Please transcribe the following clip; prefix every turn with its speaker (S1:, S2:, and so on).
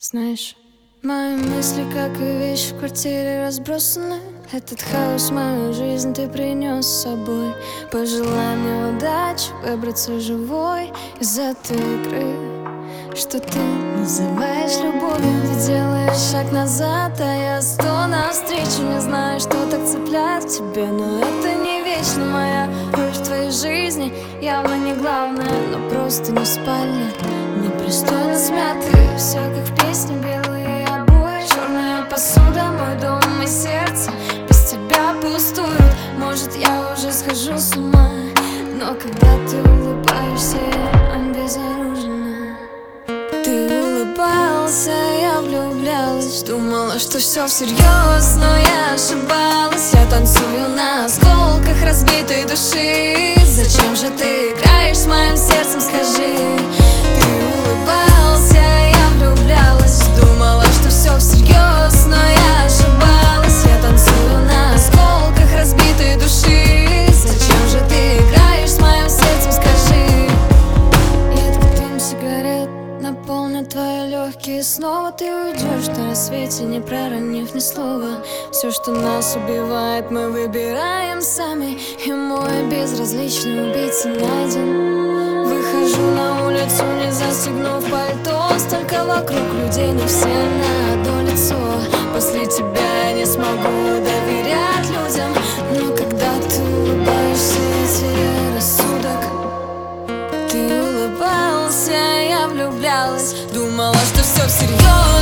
S1: Знаешь, мои мысли, как и вещи в квартире разбросаны. Этот хаос в мою жизнь ты принес с собой. Пожелай мне удачи, выбраться живой из этой игры, что ты называешь любовью. Ты делаешь шаг назад, а я 100 навстречу. Не знаю, что так цепляет в тебе, но это не вечно. Моя роль в твоей жизни явно не главная, но просто не в спальне, непристойно смятые. Все как в песне, белые обои, черная посуда, мой дом и сердце без тебя пустуют. Может, я уже схожу с ума, но когда ты улыбаешься, я обезоружена. Ты улыбался, я влюблялась, думала, что все всерьез, но я ошибалась. Я танцую на осколках разбитой души. Зачем же ты играешь с моим сердцем, скажи? Ты улыбался, я влюблялась, думала, что все всерьез, но я ошибалась. Я танцую на осколках разбитой души. Зачем же ты играешь с моим сердцем, скажи? Едкий дым сигарет наполнит твои легкие. Снова ты уйдешь на рассвете, не проронив ни слова. Все, что нас убивает, мы выбираем сами. И мой безразличный убийца найден. Выхожу на улицу, не застегнув пальто. Столько вокруг людей, но все на одно лицо. После тебя я не смогу доверять людям, но когда ты улыбаешься, я теряю рассудок. Ты улыбался, я влюблялась, думала, что все всерьез.